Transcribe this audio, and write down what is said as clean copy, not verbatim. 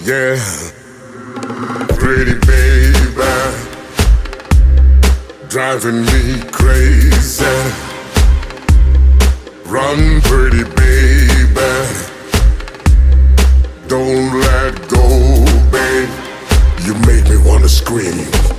Yeah, pretty baby, driving me crazy. Run, pretty baby, don't let go, babe. You make me wanna scream.